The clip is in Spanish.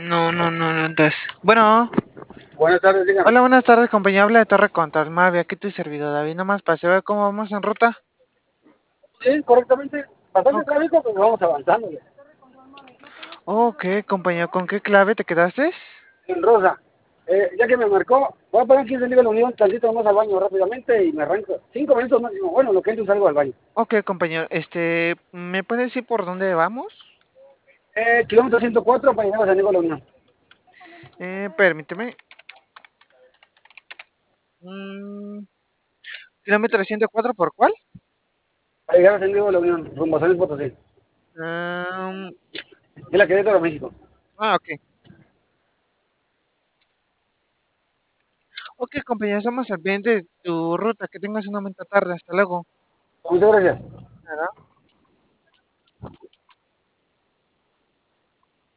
No, no, no, no, entonces. Bueno, Buenas tardes, dígame. hola, buenas tardes, compañía. Habla de Torre Control Mavia. Aquí tu servidor David. Nomás para ver cómo vamos en ruta. Sí, correctamente. Bastante Ok, tráfico, pero vamos avanzando. ok, compañero. ¿Con qué clave te quedaste? En Rosa, ya que me marcó, voy a poner aquí en la Unión, tantito más al baño rápidamente y me arranco. 5 minutos máximo. Bueno, lo que entro salgo al baño. Ok, compañero. ¿Me puedes decir por dónde vamos? Kilómetro 104 para llegar a San Diego de la Unión. Permíteme. Mm, ¿Kilómetro 104 por cuál? Para llegar a San Diego de la Unión, rumbo a San Luis Potosí. Um, Es la Querétaro, México. ok. Ok, compañero. Estamos al pendiente de tu ruta. Que tengas una buena tarde. Hasta luego. Muchas gracias. Nada.